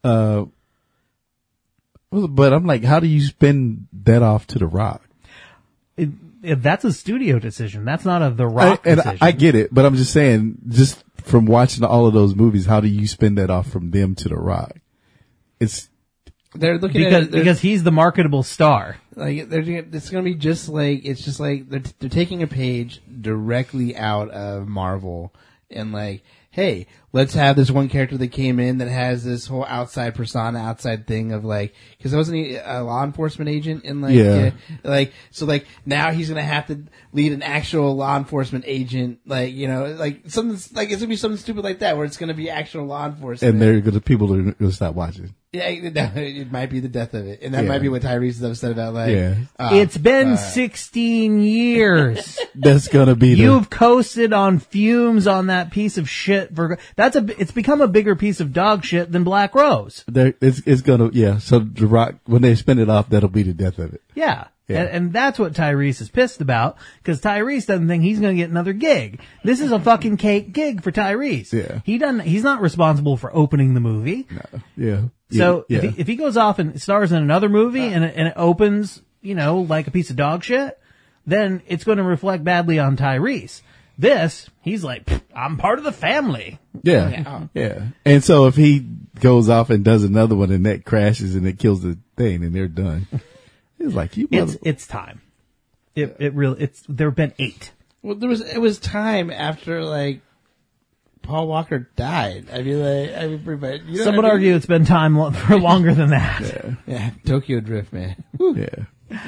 But I'm like, how do you spin that off to The Rock? That's a studio decision. That's not a The Rock decision. I get it, but I'm just saying, just from watching all of those movies, how do you spin that off from them to The Rock? They're looking because he's the marketable star. Like it's going to be just like they're taking a page directly out of Marvel and like, hey, let's have this one character that came in that has this whole outside persona, outside thing of like, because wasn't he a law enforcement agent and like, so like now he's gonna have to lead an actual law enforcement agent, like, you know, like something like it's gonna be something stupid like that where it's gonna be actual law enforcement and people are gonna stop watching. Yeah, it might be the death of it, and that might be what Tyrese is upset about. Like, it's been 16 years. That's gonna be. You've coasted on fumes on that piece of shit. It's become a bigger piece of dog shit than Black Rose. It's gonna So The Rock, when they spin it off, that'll be the death of it. Yeah. And that's what Tyrese is pissed about, because Tyrese doesn't think he's going to get another gig. This is a fucking cake gig for Tyrese. Yeah. He's not responsible for opening the movie. No. Yeah. So if he goes off and stars in another movie and it opens, you know, like a piece of dog shit, then it's going to reflect badly on Tyrese. This, he's like, I'm part of the family. Yeah. And so if he goes off and does another one and that crashes and it kills the thing and they're done. It's like, it's time. There have been 8. Well, it was time after like Paul Walker died. I mean, everybody. You know Some would argue it's been time for longer than that. Yeah, Tokyo Drift, man. Yeah.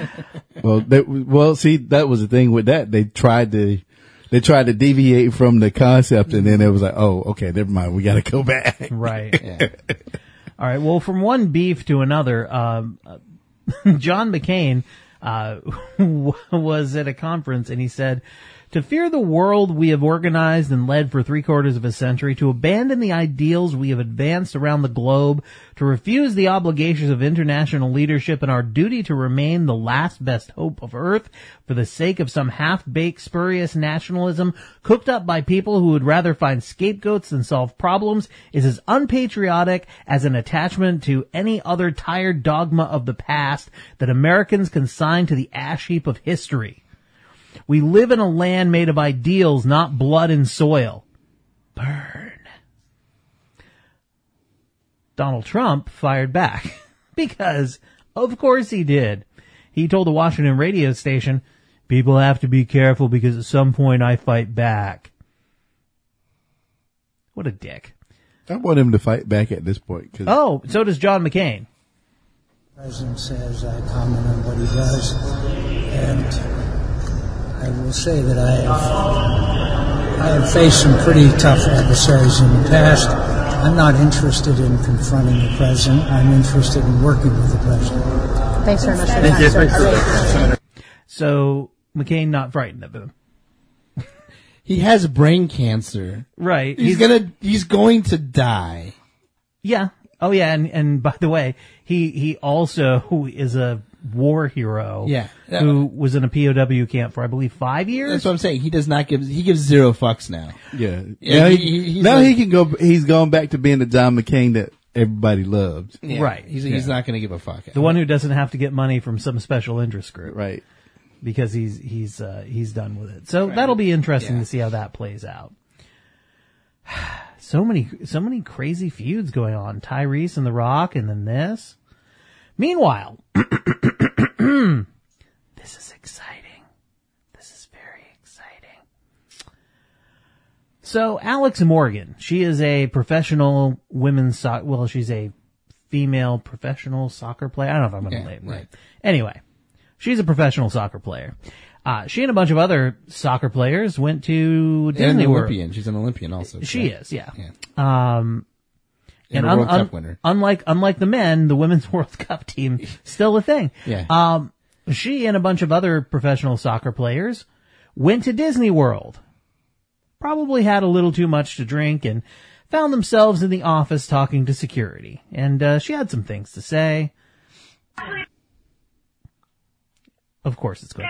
See, that was the thing with that. They tried to deviate from the concept, and then it was like, oh, okay, never mind. We got to go back. Right. Yeah. All right. Well, from one beef to another, John McCain was at a conference, and he said, "To fear the world we have organized and led for 3/4 of a century, to abandon the ideals we have advanced around the globe, to refuse the obligations of international leadership and our duty to remain the last best hope of Earth for the sake of some half-baked spurious nationalism cooked up by people who would rather find scapegoats than solve problems is as unpatriotic as an attachment to any other tired dogma of the past that Americans consign to the ash heap of history. We live in a land made of ideals, not blood and soil." Burn. Donald Trump fired back. Because, of course he did. He told the Washington radio station, "People have to be careful because at some point I fight back." What a dick. I want him to fight back at this point. Oh, so does John McCain. The president says I comment on what he does, and I will say that I have faced some pretty tough adversaries in the past. I'm not interested in confronting the president. I'm interested in working with the president. Thanks very much for that. So McCain not frightened of him. He has brain cancer. Right. He's going to die. Yeah. Oh yeah. And by the way, he also is a war hero. Yeah. Who was in a POW camp for, I believe, 5 years. That's what I'm saying. He gives zero fucks now. Yeah. Yeah, he can go. He's going back to being the John McCain that everybody loved. Yeah. Right. He's not going to give a fuck. The one who doesn't have to get money from some special interest group. Right. Because he's done with it. So that'll be interesting to see how that plays out. So many crazy feuds going on. Tyrese and The Rock, and then this. Meanwhile, this is exciting. This is very exciting. So Alex Morgan, she is a professional women's she's a female professional soccer player. I don't know if I'm going to name it right. Anyway, she's a professional soccer player. She and a bunch of other soccer players went to Disney World. Olympian. She's an Olympian also. She is, yeah. And a World Cup winner. Unlike the men, the women's World Cup team still a thing. Yeah. She and a bunch of other professional soccer players went to Disney World. Probably had a little too much to drink and found themselves in the office talking to security. And she had some things to say. Of course it's good.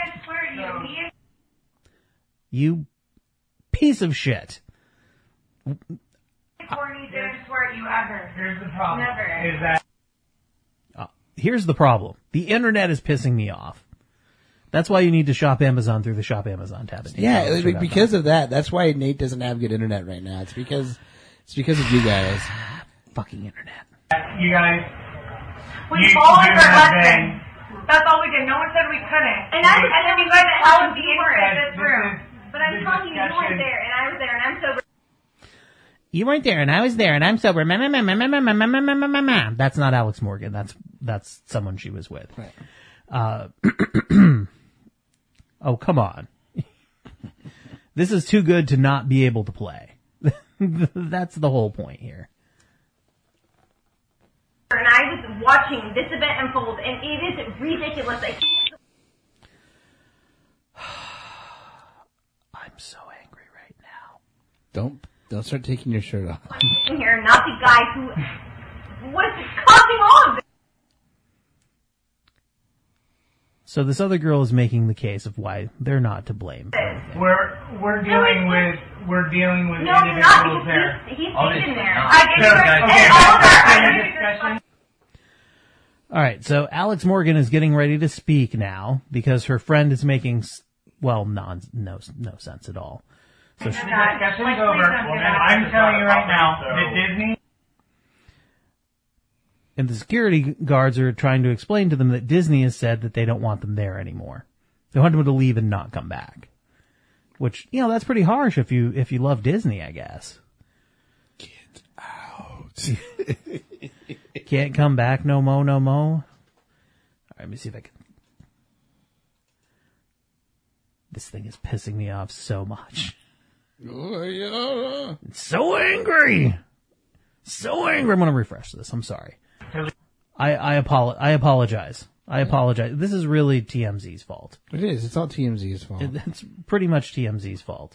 You piece of shit. Here's the problem. Never. Is that here's the problem. The internet is pissing me off. That's why you need to shop Amazon through the Shop Amazon tab. Yeah, because of that. That's why Nate doesn't have good internet right now. It's because of you guys. Fucking internet. You guys. We followed our lesson. That's all we did. No one said we couldn't. And then you guys how would you were in this room. But I'm telling you, you weren't there, and I was there, and I'm sober. You weren't there, and I was there, and I'm sober. That's not Alex Morgan. That's someone she was with. Right. Oh, come on. This is too good to not be able to play. That's the whole point here. And I was watching this event unfold, and it is ridiculous. I can't. I'm so angry right now. Don't start taking your shirt off. In here, not the guy who was causing all of this. So this other girl is making the case of why they're not to blame. We're dealing with individuals there. He's sitting there. I get All right, so Alex Morgan is getting ready to speak now because her friend is making no sense at all. So discussion's over. I'm telling you right now that Disney. And the security guards are trying to explain to them that Disney has said that they don't want them there anymore. They want him to leave and not come back. Which, that's pretty harsh if you love Disney, I guess. Get out. Can't come back no mo. All right, let me see if I can. This thing is pissing me off so much. It's so angry. So angry. I'm going to refresh this. I'm sorry. I apologize. This is really TMZ's fault. It is. It's all TMZ's fault. It's pretty much TMZ's fault.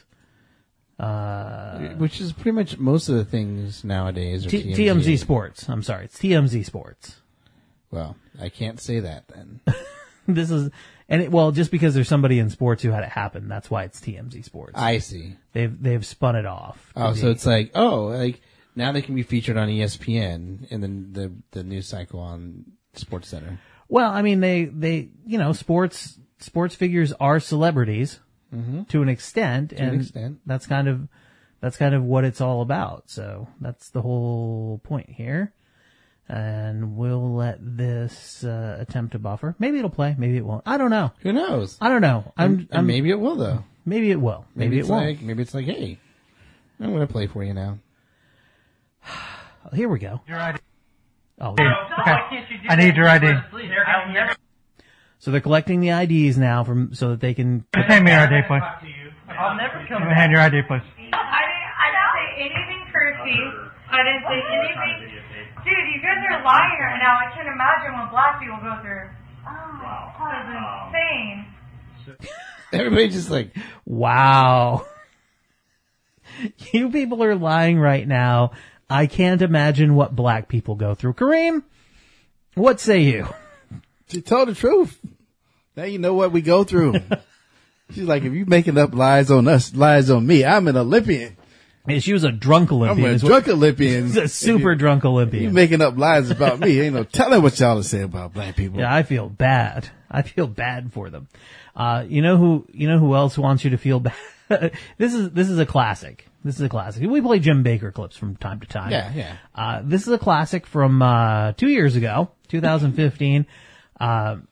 Which is pretty much most of the things nowadays are TMZ. TMZ Sports. I'm sorry. It's TMZ Sports. Well, I can't say that then. This is, just because there's somebody in sports who had it happen, that's why it's TMZ Sports. I see. They've spun it off. Oh, so it's like, now they can be featured on ESPN and then the news cycle on Sports Center. Well, I mean, they sports figures are celebrities to an extent, that's kind of what it's all about. So that's the whole point here. And we'll let this attempt to buffer. Maybe it'll play. Maybe it won't. I don't know. Who knows? I don't know. And maybe it will though. Maybe it will. Maybe it won't. Maybe it's like, hey, I'm going to play for you now. Here we go. Your ID. Oh, okay. I need your ID. So they're collecting the IDs now so that they can. Just hand me your ID, please. I'll never come Let me hand your ID, please. I didn't say anything cursy. I didn't say anything. Dude, you guys are lying right now. I can't imagine what black people go through. Oh, that is insane. Everybody's just like, wow. You people are lying right now. I can't imagine what black people go through. Kareem, what say you? She told the truth. Now you know what we go through. She's like, if you making up lies on us, lies on me, I'm an Olympian. Yeah, she was a drunk Olympian. I'm a drunk Olympian. She's a super drunk Olympian. You making up lies about me. Ain't no telling what y'all to say about black people. Yeah, I feel bad. I feel bad for them. You know who else wants you to feel bad? This is a classic. This is a classic. We play Jim Baker clips from time to time. Yeah. This is a classic from 2 years ago, 2015. I'm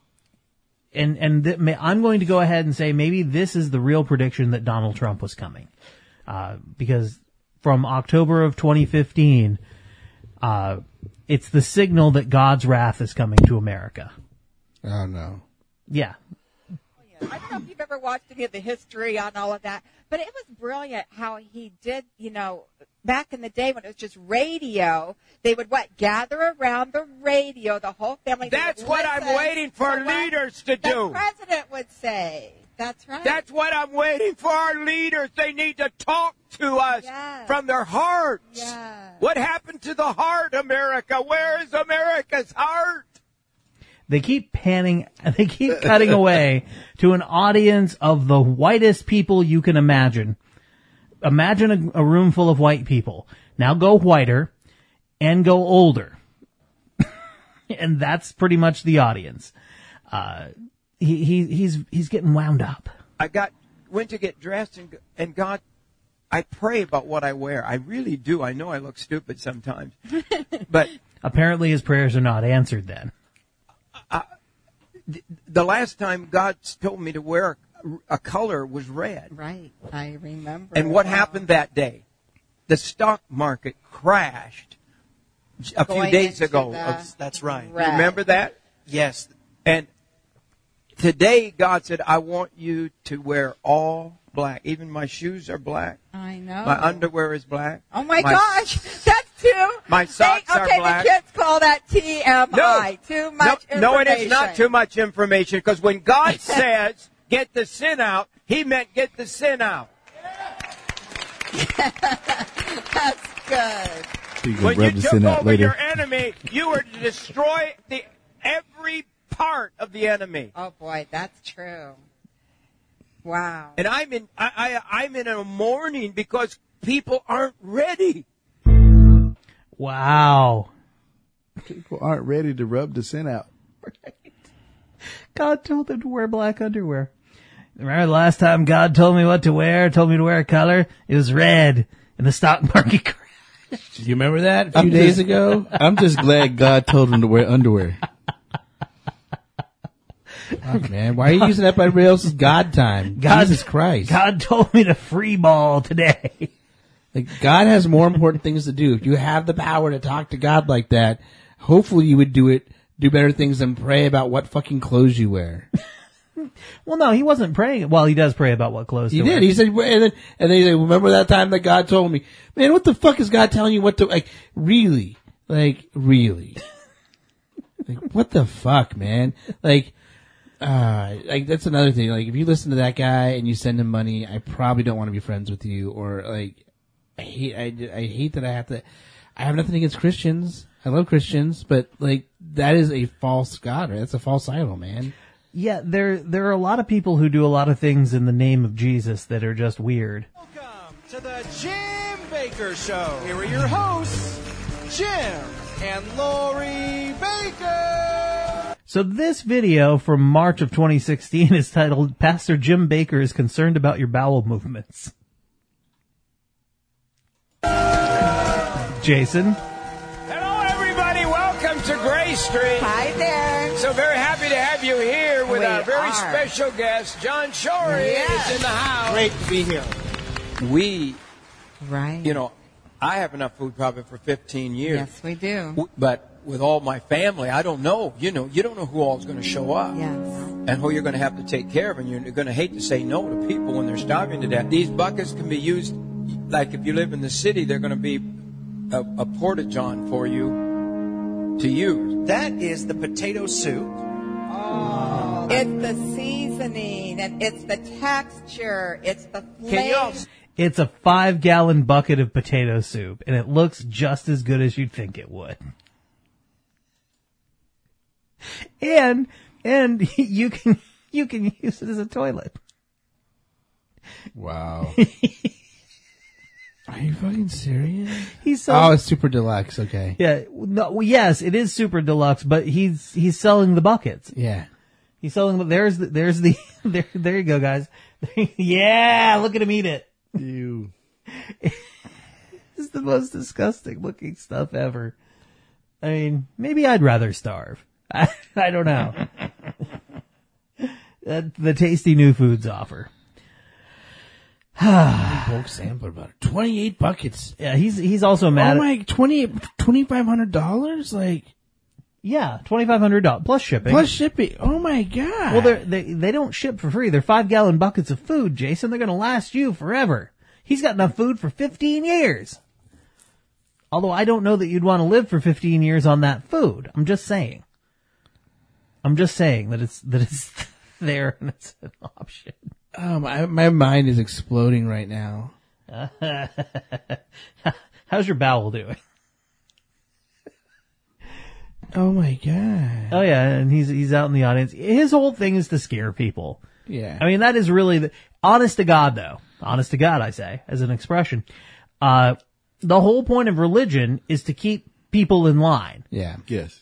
going to go ahead and say maybe this is the real prediction that Donald Trump was coming. Because from October of 2015, it's the signal that God's wrath is coming to America. Oh no. Yeah. I don't know if you've ever watched any of the history on all of that, but it was brilliant how he did, back in the day when it was just radio, they would gather around the radio, the whole family. That's what I'm waiting for leaders to do. The president would say. That's right. That's what I'm waiting for our leaders. They need to talk to us from their hearts. Yes. What happened to the heart, America? Where is America's heart? They keep cutting away to an audience of the whitest people you can imagine. Imagine a room full of white people. Now go whiter and go older. And that's pretty much the audience. He's getting wound up. I went to get dressed and God, I pray about what I wear. I really do. I know I look stupid sometimes, but apparently his prayers are not answered then. The last time God told me to wear a color was red. Right. I remember. And what happened that day? The stock market crashed a few days ago. That's right. You remember that? Yes. And today God said, I want you to wear all black. Even my shoes are black. I know. My underwear is black. Oh my gosh. That's too. My socks are black. The kids call that TMI. No. Too much information. No, it is not too much information, because when God says, get the sin out, he meant get the sin out. That's good. When you took over your enemy, you were to destroy every part of the enemy. Oh boy, that's true. Wow. And I'm in a mourning because people aren't ready. Wow. People aren't ready to rub the sin out. God told them to wear black underwear. Remember the last time God told me what to wear, told me to wear a color? It was red, and the stock market crashed. You remember that a few days ago? I'm just glad God told him to wear underwear. Fuck, man. Why are you using everybody else's God time? Jesus Christ. God told me to free ball today. Like, God has more important things to do. If you have the power to talk to God like that, hopefully you would do better things than pray about what fucking clothes you wear. Well, no, he wasn't praying. Well, he does pray about what clothes He to did. wear. He said, and then he said, remember that time that God told me? Man, what the fuck is God telling you what to, like, really? Like, really? Like, what the fuck, man? Like, that's another thing. Like, if you listen to that guy and you send him money, I probably don't want to be friends with you. Or, like, I hate that I have nothing against Christians. I love Christians, but, like, that is a false God, right? That's a false idol, man. Yeah, there are a lot of people who do a lot of things in the name of Jesus that are just weird. Welcome to the Jim Baker Show. Here are your hosts, Jim and Lori Baker. So this video from March of 2016 is titled, Pastor Jim Baker is concerned about your bowel movements. Jason? Hello, everybody. Welcome to Gray Street. Hi there. So very happy to have you here with We our very are. special guest, John Shorey Yes. is in the house. Great to be here. We, Right. you know, I have enough food probably for 15 years. Yes, we do. But with all my family, I don't know. You don't know who all is going to show up. Yes. And who you're going to have to take care of. And you're going to hate to say no to people when they're starving to death. These buckets can be used, like if you live in the city, they're going to be a porta-john for you to use. That is the potato soup. Oh, it's the seasoning, and it's the texture, it's the Can you all flavor. It's a 5-gallon bucket of potato soup, and it looks just as good as you'd think it would. And you can use it as a toilet. Wow. Are you fucking serious? He's it's super deluxe. Okay. Yeah, no, well, yes, it is super deluxe, but he's selling the buckets. Yeah. He's selling. There you go, guys. Yeah, look at him eat it. You. It's the most disgusting looking stuff ever. I mean, maybe I'd rather starve. I don't know. The tasty new foods offer. Bulk sampler butter. 28 buckets. Yeah, he's also mad. Oh my, $2,500? Like, yeah, $2,500 plus shipping. plus shipping. Oh my God. Well, they don't ship for free. They're 5-gallon buckets of food, Jason. They're going to last you forever. He's got enough food for 15 years. Although I don't know that you'd want to live for 15 years on that food. I'm just saying that it's there and it's an option. My mind is exploding right now. How's your bowel doing? Oh my God. Oh yeah, and he's out in the audience. His whole thing is to scare people. Yeah. I mean, that is really honest to God, though. Honest to God, I say, as an expression. The whole point of religion is to keep people in line. Yeah. Yes.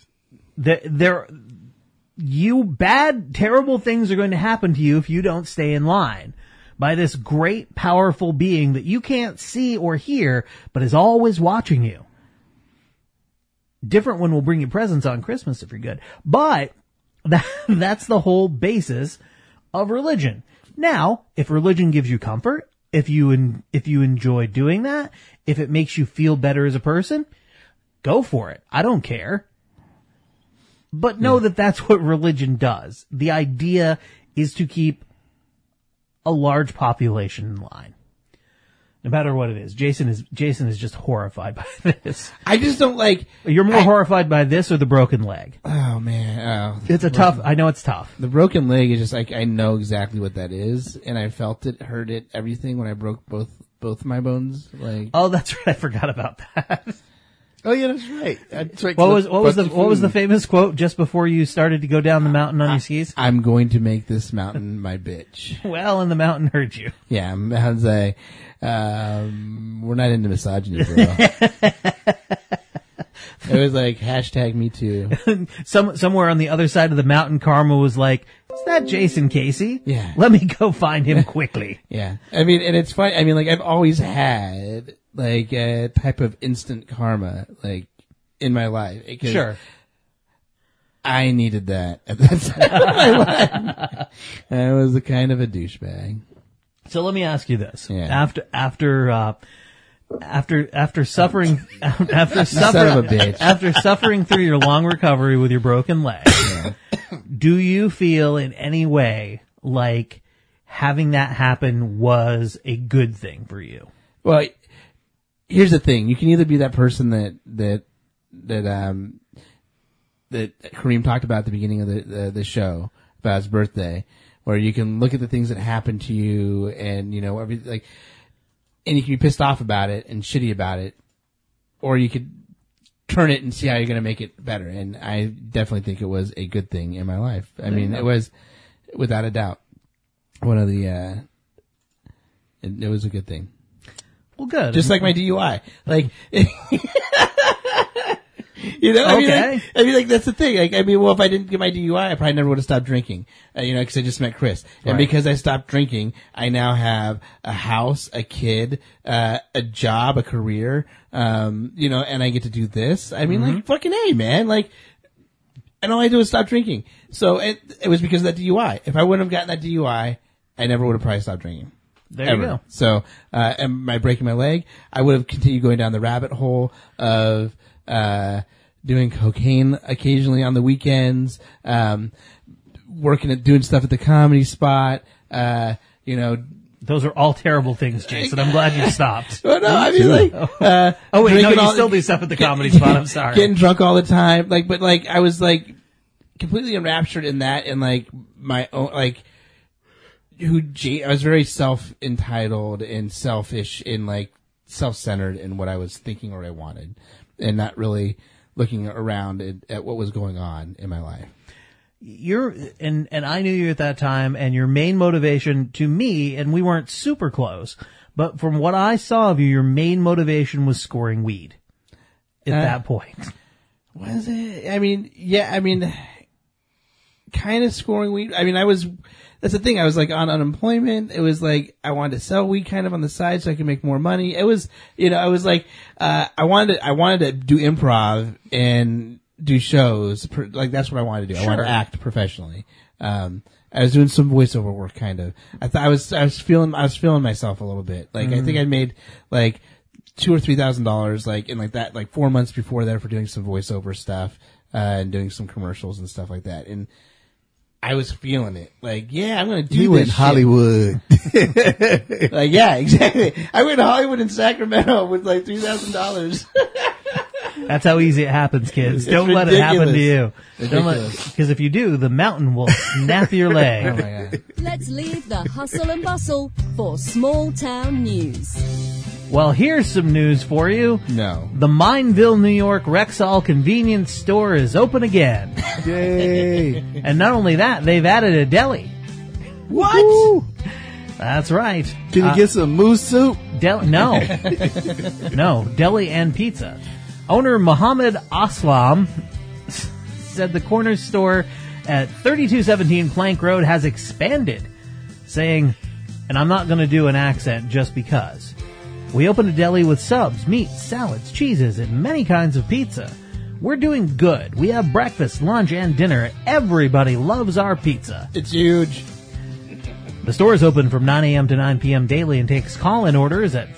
Terrible things are going to happen to you if you don't stay in line by this great, powerful being that you can't see or hear, but is always watching you. Different one will bring you presents on Christmas if you're good. But that's the whole basis of religion. Now, if religion gives you comfort, if you enjoy doing that, if it makes you feel better as a person, go for it. I don't care. But know that that's what religion does. The idea is to keep a large population in line. No matter what it is. Jason is just horrified by this. I just don't like. You're more horrified by this or the broken leg? Oh man. It's I know it's tough. The broken leg is just like, I know exactly what that is, and I felt it, heard it, everything when I broke both my bones. Like, oh, that's right. I forgot about that. Oh yeah, that's right. That's right. What was the famous quote just before you started to go down the mountain on your skis? I'm going to make this mountain my bitch. Well, and the mountain hurt you. Yeah, I was like, we're not into misogyny, bro. It was like #me too. Somewhere on the other side of the mountain, Karma was like, "Is that Jason Casey? Yeah. Let me go find him quickly." Yeah. I mean, and it's funny. I mean, like, I've always had like a type of instant karma, like, in my life. Sure. I needed that at that time of my life. I was a kind of a douchebag. So let me ask you this: Yeah. after suffering Son of a bitch. after suffering through your long recovery with your broken leg, do you feel in any way like having that happen was a good thing for you? Well, here's the thing: you can either be that person that Kareem talked about at the beginning of the show about his birthday, where you can look at the things that happened to you, and and you can be pissed off about it and shitty about it, or you could turn it and see how you're going to make it better. And I definitely think it was a good thing in my life. I mean, it was without a doubt one of the. It was a good thing. Well, good. Just like my DUI, like. Okay. I mean, that's the thing. If I didn't get my DUI, I probably never would have stopped drinking. Because I just met Chris, and because I stopped drinking, I now have a house, a kid, a job, a career. And I get to do this. I mean, fucking A, man. And all I do is stop drinking. So it was because of that DUI. If I wouldn't have gotten that DUI, I never would have probably stopped drinking. There you go. So, and by breaking my leg, I would have continued going down the rabbit hole of, doing cocaine occasionally on the weekends, doing stuff at the Comedy Spot, Those are all terrible things, Jason. I'm glad you stopped. Well, no, I mean, oh wait, no, you still do stuff at the Comedy Spot. I'm sorry. Getting drunk all the time. But I was completely enraptured in that, and my own, I was very self-entitled and selfish and self-centered in what I was thinking or I wanted, and not really looking around at what was going on in my life. And I knew you at that time, and your main motivation to me, and we weren't super close, but from what I saw of you, your main motivation was scoring weed at that point. Was it? Kind of scoring weed. That's the thing. I was on unemployment. It was I wanted to sell weed kind of on the side so I could make more money. It was, I wanted to do improv and do shows. That's what I wanted to do. Sure. I wanted to act professionally. I was doing some voiceover work kind of. I was feeling myself a little bit. I think I made $2,000 or $3,000 in that 4 months before that for doing some voiceover stuff, and doing some commercials and stuff like that. And I was feeling it. I'm going to do this. You went Hollywood. Yeah, exactly. I went to Hollywood in Sacramento with $3,000. That's how easy it happens, kids. Don't let it happen to you. Because if you do, the mountain will snap your leg. Oh my God. Let's leave the hustle and bustle for small town news. Well, here's some news for you. No. The Mineville, New York Rexall convenience store is open again. Yay. And not only that, they've added a deli. What? Woo. That's right. Can you get some moose soup? No. No, deli and pizza. Owner Muhammad Aslam said the corner store at 3217 Plank Road has expanded, saying, and I'm not going to do an accent just because. We opened a deli with subs, meats, salads, cheeses, and many kinds of pizza. We're doing good. We have breakfast, lunch, and dinner. Everybody loves our pizza. It's huge. The store is open from 9 a.m. to 9 p.m. daily and takes call-in orders at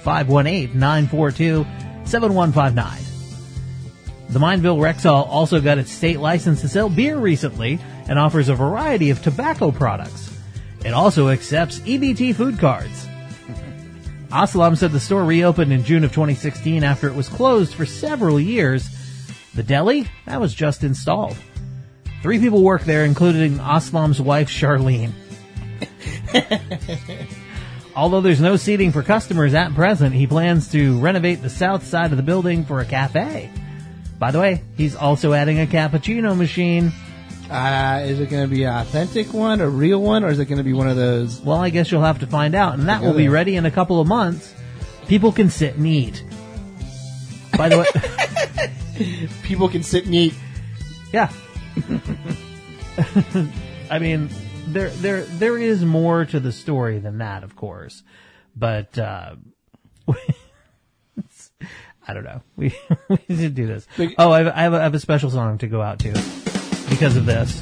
518-942-7159. The Mineville Rexall also got its state license to sell beer recently and offers a variety of tobacco products. It also accepts EBT food cards. Aslam said the store reopened in June of 2016 after it was closed for several years. The deli, that was just installed. 3 people work there, including Aslam's wife, Charlene. Although there's no seating for customers at present, he plans to renovate the south side of the building for a cafe. By the way, he's also adding a cappuccino machine. Is it going to be an authentic one, a real one, or is it going to be one of those? Well, I guess you'll have to find out, and that will be ready in a couple of months. People can sit and eat. By the way, people can sit and eat. Yeah. I mean, there is more to the story than that, of course, but I don't know. We should do this. Oh, I have a special song to go out to. because of this.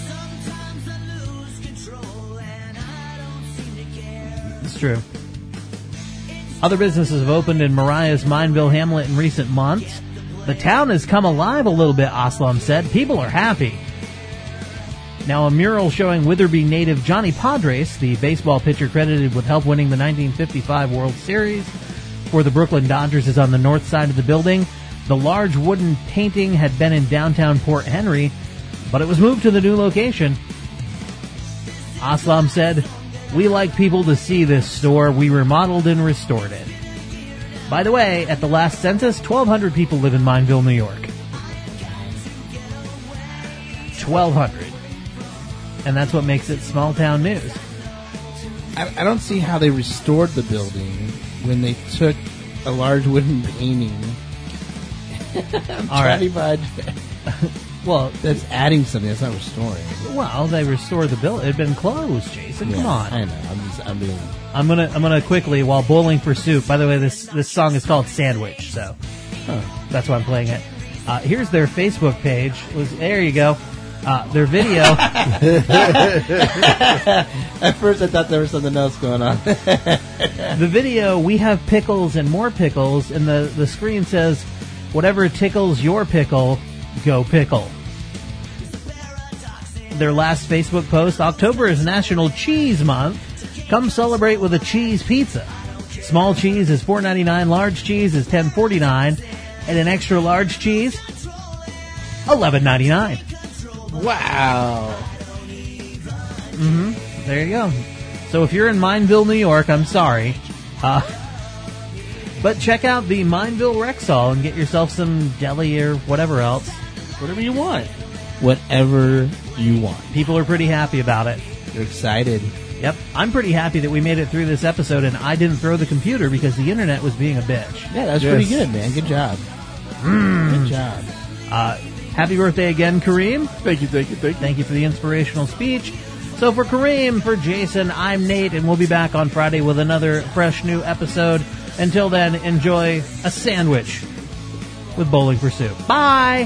It's true. Other businesses have opened in Mariah's Mineville hamlet in recent months. The town has come alive a little bit, Aslam said. People are happy. Now, a mural showing Witherby native Johnny Padres, the baseball pitcher credited with help winning the 1955 World Series for the Brooklyn Dodgers, is on the north side of the building. The large wooden painting had been in downtown Port Henry, but it was moved to the new location. Aslam said, "We like people to see this store. We remodeled and restored it." By the way, at the last census, 1,200 people live in Mineville, New York. 1,200. And that's what makes it small town news. I don't see how they restored the building when they took a large wooden painting. All right. Well, that's adding something. That's not restoring. Well, they restored the building. It had been closed, Jason. Yeah, Come on. I know. I'm gonna quickly, while bowling for soup. By the way, this song is called Sandwich, so that's why I'm playing it. Here's their Facebook page. There you go. Their video. At first, I thought there was something else going on. The video, we have pickles and more pickles, and the screen says, "Whatever tickles your pickle, go pickle." Their last Facebook post: October is National Cheese Month. Come celebrate with a cheese pizza. Small cheese is $4.99, large cheese is $10.49, and an extra large cheese, $11.99. Wow. There you go. So if you're in Mineville, New York, I'm sorry. But check out the Mineville Rexall and get yourself some deli or whatever else. Whatever you want. Whatever you want. People are pretty happy about it. They're excited. Yep. I'm pretty happy that we made it through this episode and I didn't throw the computer because the internet was being a bitch. Yeah, that's pretty good, man. Good job. Good job. Happy birthday again, Kareem. Thank you. Thank you for the inspirational speech. So for Kareem, for Jason, I'm Nate, and we'll be back on Friday with another fresh new episode. Until then, enjoy a sandwich with Bowling for Soup. Bye!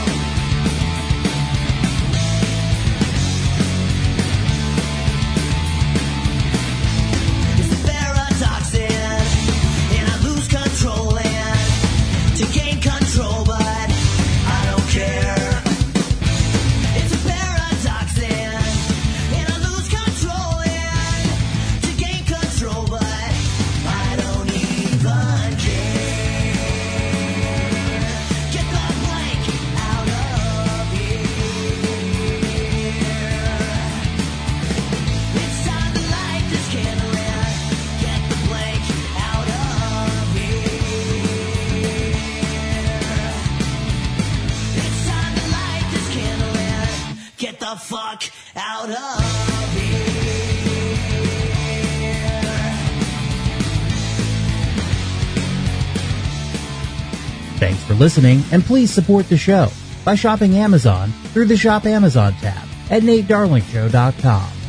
Fuck out of here. Thanks for listening, and please support the show by shopping Amazon through the Shop Amazon tab at NateDarlingShow.com.